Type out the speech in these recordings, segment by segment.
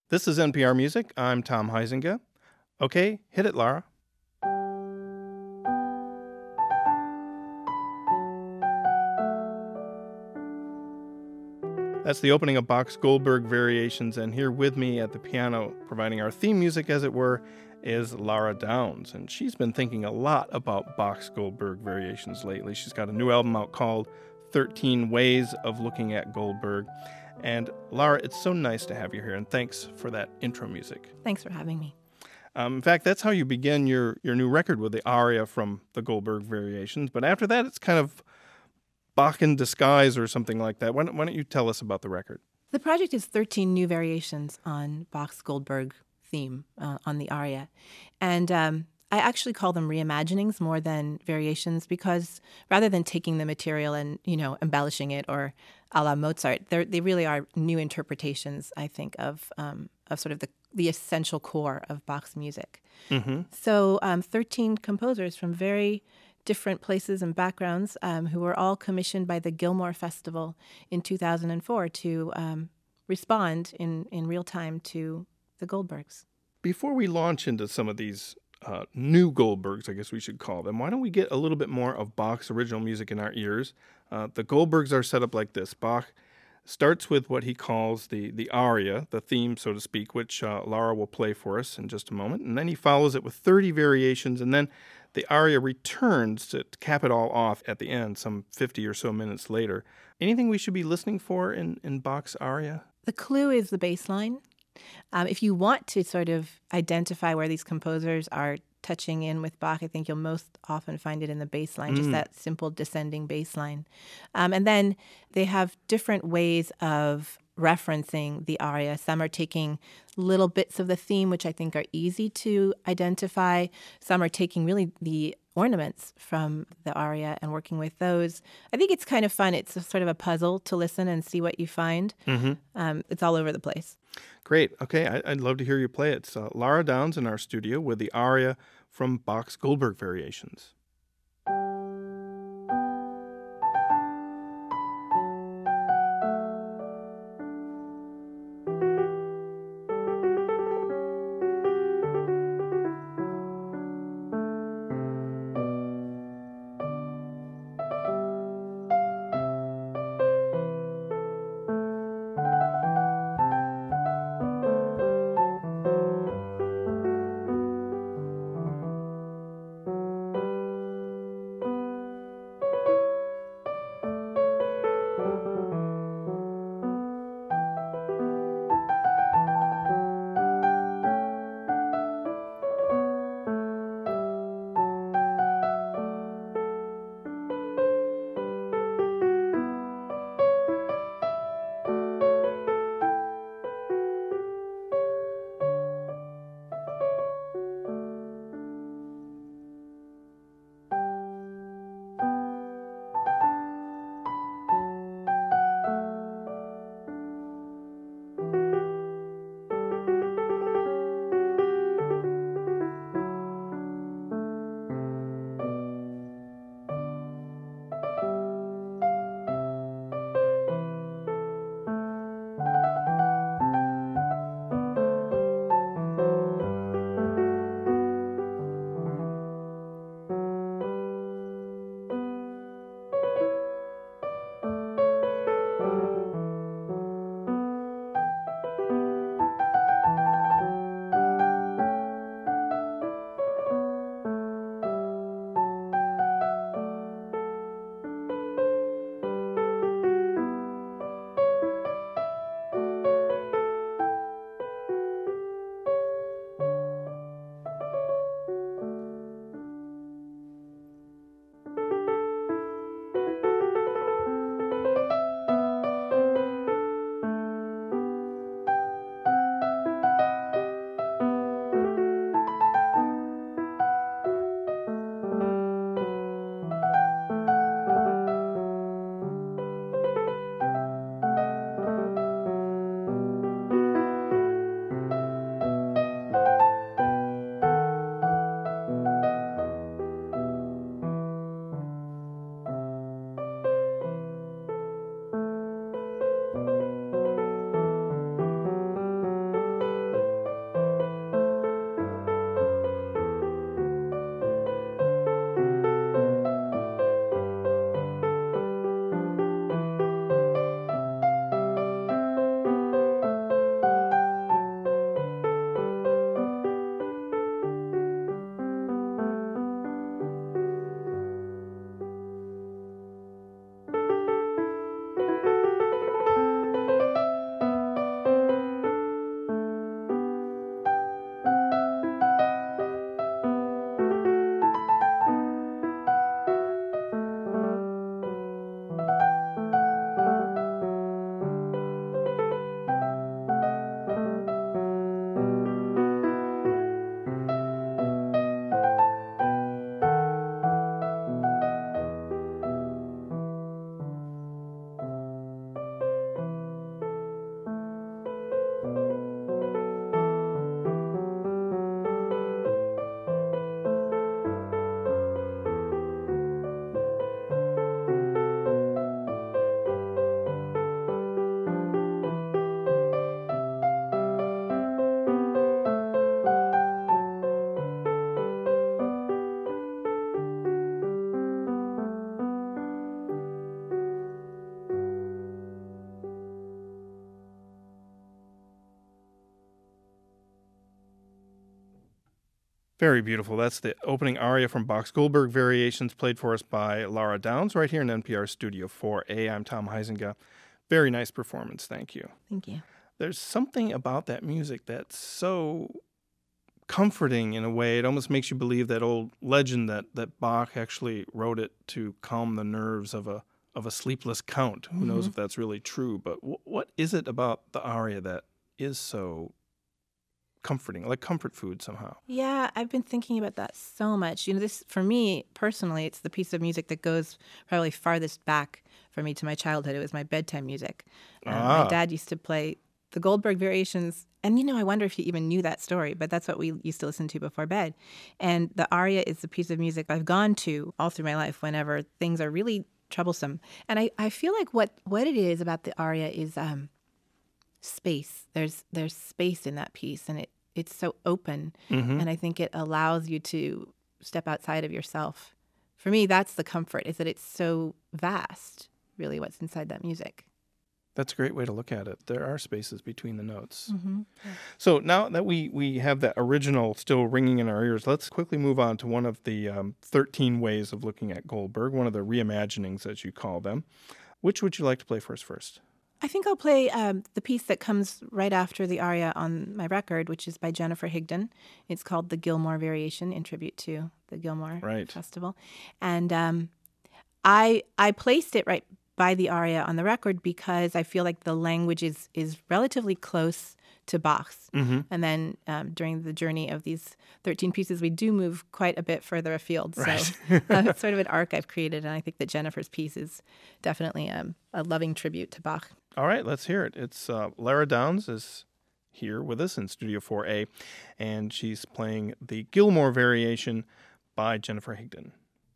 This is NPR Music. I'm Tom Huizinga. Okay, hit it, Lara. That's the opening of Bach's Goldberg Variations, and here with me at the piano, providing our theme music, as it were, is Lara Downs. And she's been thinking a lot about Bach's Goldberg Variations lately. She's got a new album out called 13 Ways of Looking at Goldberg. And Lara, it's so nice to have you here, and thanks for that intro music. Thanks for having me. In fact, that's how you begin your new record, with the aria from the Goldberg Variations. But after that, it's kind of Bach in disguise or something like that. Why don't you tell us about the record? The project is 13 new variations on Bach's Goldberg theme on the aria. And I actually call them reimaginings more than variations, because rather than taking the material and, embellishing it or a la Mozart, they really are new interpretations, I think, of sort of the essential core of Bach's music. Mm-hmm. So 13 composers from very different places and backgrounds who were all commissioned by the Gilmore Festival in 2004 to respond in real time to the Goldbergs. Before we launch into some of these new Goldbergs, I guess we should call them, why don't we get a little bit more of Bach's original music in our ears? The Goldbergs are set up like this. Bach starts with what he calls the aria, the theme, so to speak, which Lara will play for us in just a moment. And then he follows it with 30 variations, and then the aria returns to cap it all off at the end, some 50 or so minutes later. Anything we should be listening for in Bach's aria? The clue is the bass line. If you want to sort of identify where these composers are touching in with Bach, I think you'll most often find it in the bass line, just that simple descending bass line. And then they have different ways of referencing the aria. Some are taking little bits of the theme, which I think are easy to identify. Some are taking really the ornaments from the aria and working with those. I think it's kind of fun. It's a sort of a puzzle to listen and see what you find. Mm-hmm. It's all over the place. Great. Okay, I'd love to hear you play it. It's Lara Downs in our studio with the aria from Bach's Goldberg Variations. Very beautiful. That's the opening aria from Bach's Goldberg Variations, played for us by Laura Downs right here in NPR Studio 4A. I'm Tom Huizenga. Very nice performance. Thank you. Thank you. There's something about that music that's so comforting in a way. It almost makes you believe that old legend that Bach actually wrote it to calm the nerves of a sleepless count. Who knows if that's really true? But what is it about the aria that is so comforting, like comfort food somehow? Yeah, I've been thinking about that so much. This, for me personally, it's the piece of music that goes probably farthest back for me to my childhood. It was my bedtime music. My dad used to play the Goldberg Variations, and I wonder if you even knew that story, but that's what we used to listen to before bed. And the aria is the piece of music I've gone to all through my life whenever things are really troublesome. And I feel like what it is about the aria is space. There's space in that piece, and it's so open, and I think it allows you to step outside of yourself. For me, that's the comfort, is that it's so vast, really, what's inside that music. That's a great way to look at it. There are spaces between the notes. Yeah. So now that we have that original still ringing in our ears, let's quickly move on to one of the 13 ways of looking at Goldberg, one of the reimaginings, as you call them. Which would you like to play for us first? I think I'll play the piece that comes right after the aria on my record, which is by Jennifer Higdon. It's called The Gilmore Variation, in tribute to the Gilmore Festival. And I placed it right by the aria on the record because I feel like the language is relatively close to Bach's. And then during the journey of these 13 pieces, we do move quite a bit further afield. So it's sort of an arc I've created, and I think that Jennifer's piece is definitely a loving tribute to Bach. All right, let's hear it. It's Lara Downs is here with us in Studio 4A, and she's playing the Gilmore Variation by Jennifer Higdon.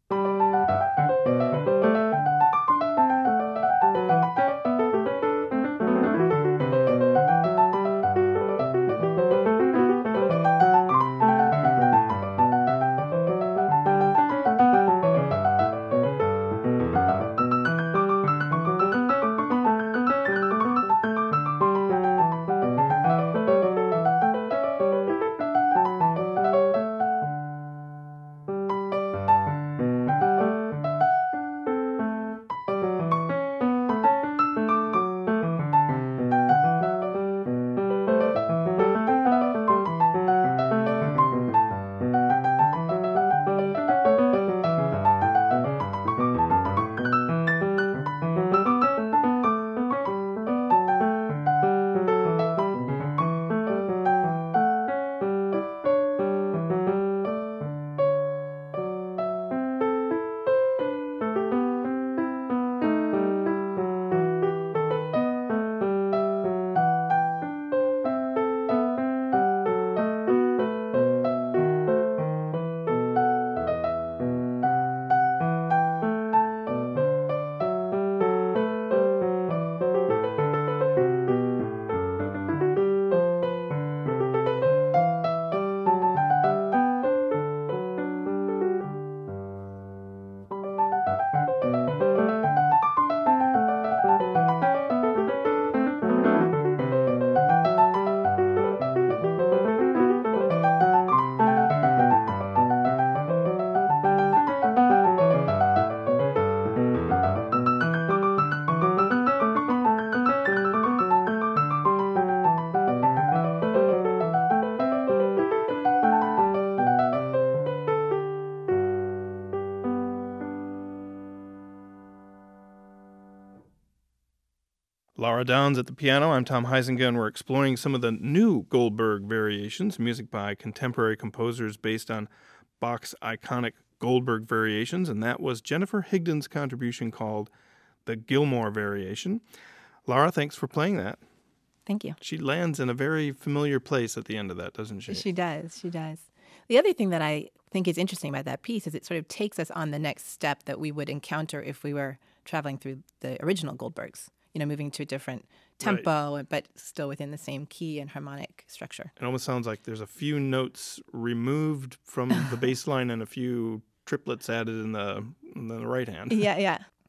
Lara Downs at the piano. I'm Tom Huizenga, and we're exploring some of the new Goldberg Variations, music by contemporary composers based on Bach's iconic Goldberg Variations, and that was Jennifer Higdon's contribution called The Gilmore Variation. Lara, thanks for playing that. Thank you. She lands in a very familiar place at the end of that, doesn't she? She does. The other thing that I think is interesting about that piece is it sort of takes us on the next step that we would encounter if we were traveling through the original Goldbergs. Moving to a different tempo, right, but still within the same key and harmonic structure. It almost sounds like there's a few notes removed from the bass line and a few triplets added in the right hand. Yeah.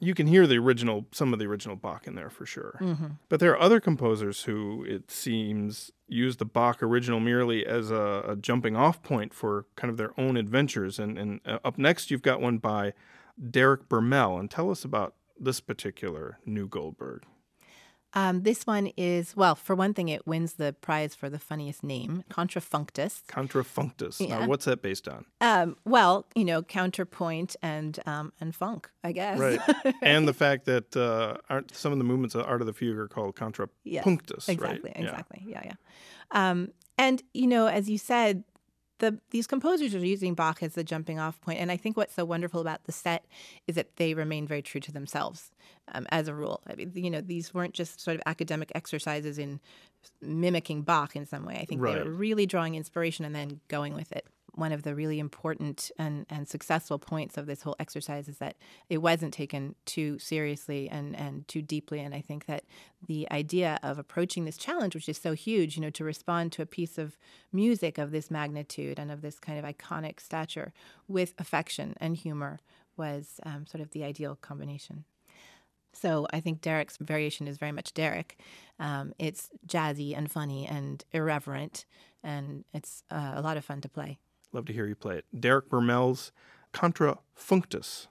you can hear some of the original Bach in there for sure. Mm-hmm. But there are other composers who, it seems, use the Bach original merely as a jumping off point for kind of their own adventures. And up next, you've got one by Derek Bermel. And tell us about this particular new Goldberg. This one is, well, for one thing, it wins the prize for the funniest name, Contrafunctus. Contrafunctus. Yeah. Now, what's that based on? Well, counterpoint and funk, I guess. Right. And the fact that some of the movements of Art of the Fugue are called contrapunctus, Yes, right? Exactly. Yeah. And, as you said, these composers are using Bach as the jumping off point. And I think what's so wonderful about the set is that they remain very true to themselves as a rule. I mean, these weren't just sort of academic exercises in mimicking Bach in some way. I think they were really drawing inspiration and then going with it. One of the really important and successful points of this whole exercise is that it wasn't taken too seriously and too deeply. And I think that the idea of approaching this challenge, which is so huge, to respond to a piece of music of this magnitude and of this kind of iconic stature with affection and humor was sort of the ideal combination. So I think Derek's variation is very much Derek. It's jazzy and funny and irreverent, and it's a lot of fun to play. Love to hear you play it. Derek Bermel's Contrafunctus.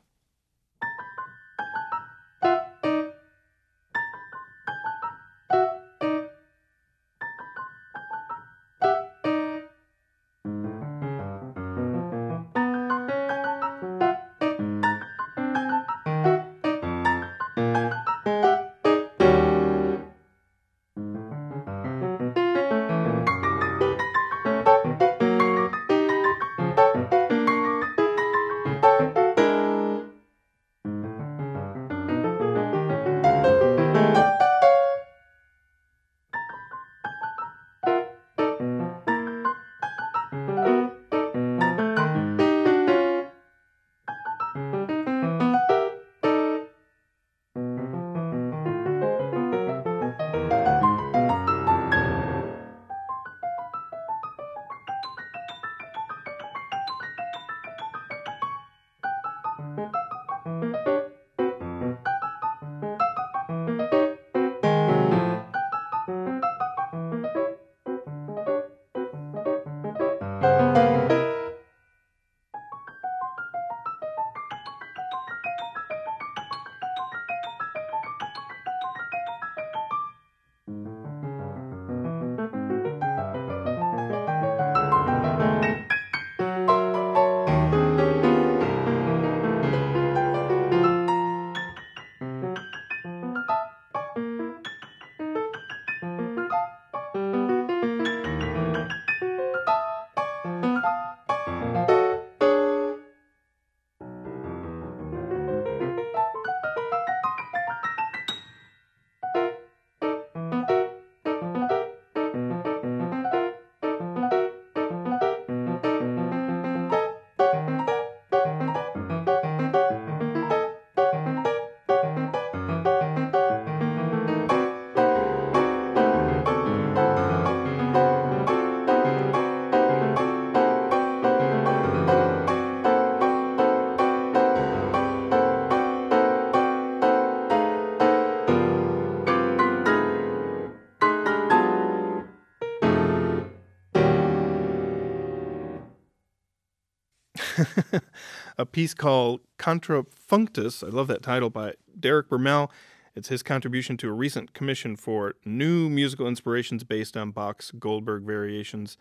A piece called Contrafunctus. I love that title, by Derek Bermel. It's his contribution to a recent commission for new musical inspirations based on Bach's Goldberg variations.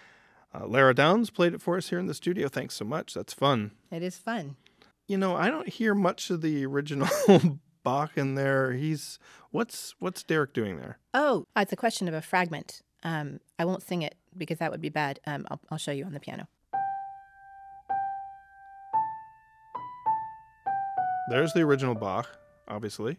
Lara Downs played it for us here in the studio. Thanks so much. That's fun. It is fun. I don't hear much of the original Bach in there. What's Derek doing there? Oh, it's a question of a fragment. I won't sing it because that would be bad. I'll show you on the piano. There's the original Bach, obviously.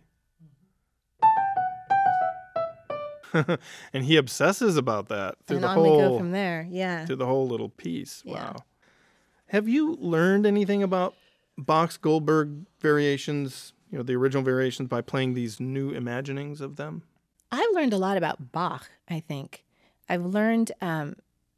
And he obsesses about that through and the on whole. we go from there. Yeah. Through the whole little piece. Yeah. Wow. Have you learned anything about Bach's Goldberg variations, the original variations, by playing these new imaginings of them? I've learned a lot about Bach, I think. I've learned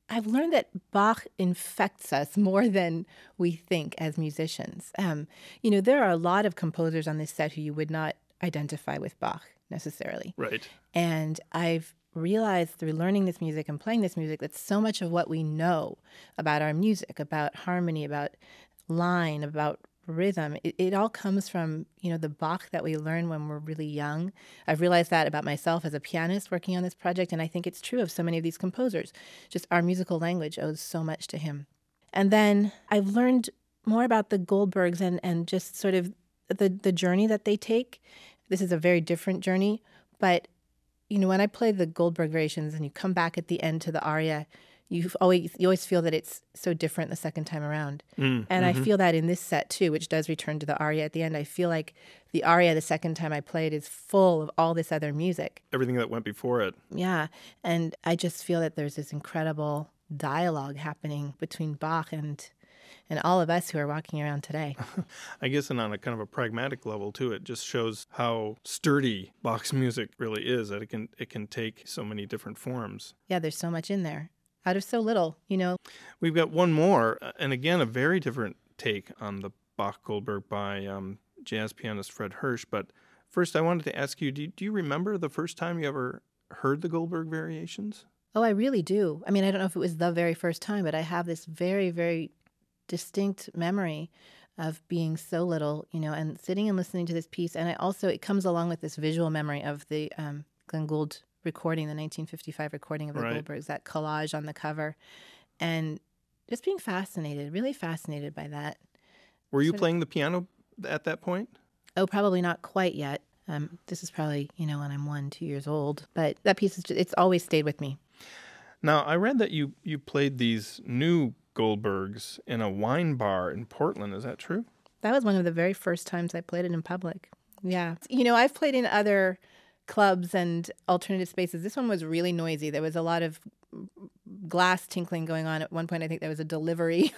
I've learned that Bach infects us more than we think as musicians. There are a lot of composers on this set who you would not identify with Bach necessarily. Right. And I've realized through learning this music and playing this music that so much of what we know about our music, about harmony, about line, about rhythm, it all comes from, the Bach that we learn when we're really young. I've realized that about myself as a pianist working on this project, and I think it's true of so many of these composers. Just our musical language owes so much to him. And then I've learned more about the Goldbergs and just sort of the journey that they take. This is a very different journey, but when I play the Goldberg variations and you come back at the end to the aria, you always feel that it's so different the second time around. And I feel that in this set too, which does return to the aria at the end. I feel like the aria the second time I play it is full of all this other music. Everything that went before it. Yeah. And I just feel that there's this incredible dialogue happening between Bach and all of us who are walking around today. I guess, and on a kind of a pragmatic level too, it just shows how sturdy Bach's music really is, that it can take so many different forms. Yeah, there's so much in there. Out of so little, We've got one more, and again, a very different take on the Bach Goldberg by jazz pianist Fred Hersch. But first, I wanted to ask you, do you remember the first time you ever heard the Goldberg variations? Oh, I really do. I mean, I don't know if it was the very first time, but I have this very, very distinct memory of being so little, and sitting and listening to this piece. And it comes along with this visual memory of the Glenn Gould recording, the 1955 recording of the Goldbergs, that collage on the cover, and just being really fascinated by that. Were you playing the piano at that point? Oh, probably not quite yet. This is probably, when I'm 2 years old, but that piece it's always stayed with me. Now, I read that you played these new Goldbergs in a wine bar in Portland. Is that true? That was one of the very first times I played it in public. Yeah. I've played in other clubs and alternative spaces. This one was really noisy. There was a lot of glass tinkling going on. At one point, I think there was a delivery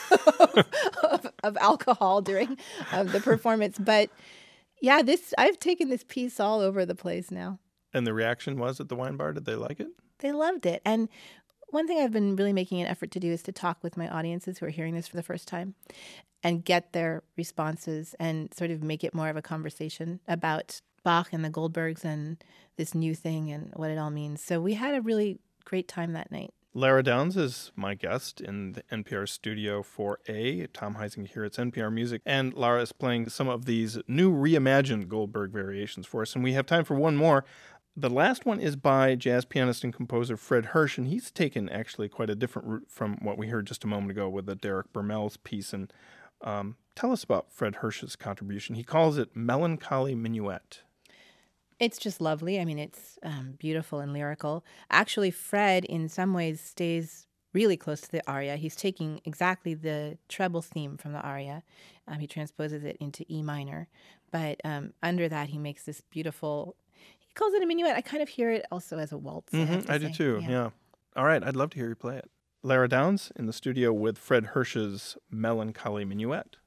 of alcohol during the performance. But yeah, I've taken this piece all over the place now. And the reaction was at the wine bar? Did they like it? They loved it. And one thing I've been really making an effort to do is to talk with my audiences who are hearing this for the first time and get their responses and sort of make it more of a conversation about Bach and the Goldbergs and this new thing and what it all means. So we had a really great time that night. Lara Downs is my guest in the NPR Studio 4A. Tom Heising here. It's NPR Music. And Lara is playing some of these new reimagined Goldberg variations for us. And we have time for one more. The last one is by jazz pianist and composer Fred Hersch, and he's taken actually quite a different route from what we heard just a moment ago with the Derek Bermel's piece. And tell us about Fred Hersch's contribution. He calls it Melancholy Minuet. It's just lovely. I mean, it's beautiful and lyrical. Actually, Fred, in some ways, stays really close to the aria. He's taking exactly the treble theme from the aria. He transposes it into E minor. But under that, he makes this beautiful... He calls it a minuet. I kind of hear it also as a waltz. I do too, yeah. All right, I'd love to hear you play it. Lara Downs in the studio with Fred Hersch's Melancholy Minuet.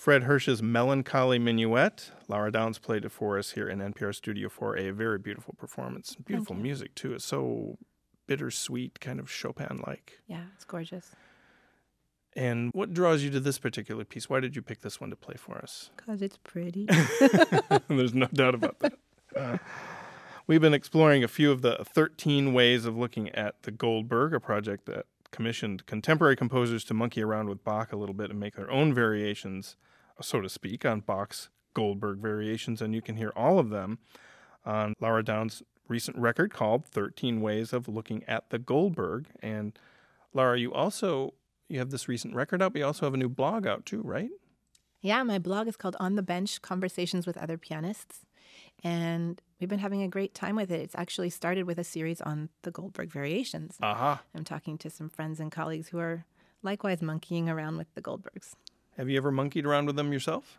Fred Hirsch's Melancholy Minuet. Laura Downs played it for us here in NPR Studio for a very beautiful performance. Beautiful music, too. It's so bittersweet, kind of Chopin-like. Yeah, it's gorgeous. And what draws you to this particular piece? Why did you pick this one to play for us? Because it's pretty. There's no doubt about that. We've been exploring a few of the 13 ways of looking at the Goldberg, a project that commissioned contemporary composers to monkey around with Bach a little bit and make their own variations, so to speak, on Bach's Goldberg variations. And you can hear all of them on Laura Downs' recent record called 13 Ways of Looking at the Goldberg. And Laura, you have this recent record out, but you also have a new blog out too, right? Yeah, my blog is called On the Bench, Conversations with Other Pianists. And we've been having a great time with it. It's actually started with a series on the Goldberg variations. Aha. I'm talking to some friends and colleagues who are likewise monkeying around with the Goldbergs. Have you ever monkeyed around with them yourself?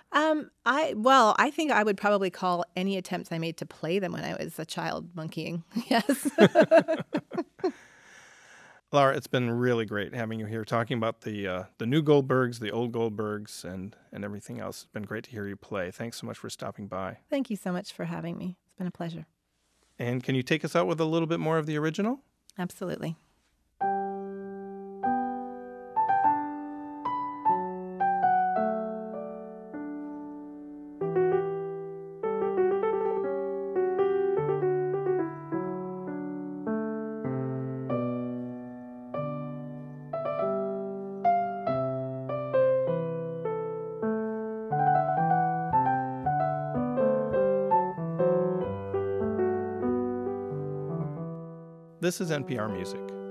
I think I would probably call any attempts I made to play them when I was a child monkeying. Yes. Laura, it's been really great having you here talking about the new Goldbergs, the old Goldbergs, and everything else. It's been great to hear you play. Thanks so much for stopping by. Thank you so much for having me. It's been a pleasure. And can you take us out with a little bit more of the original? Absolutely. This is NPR Music.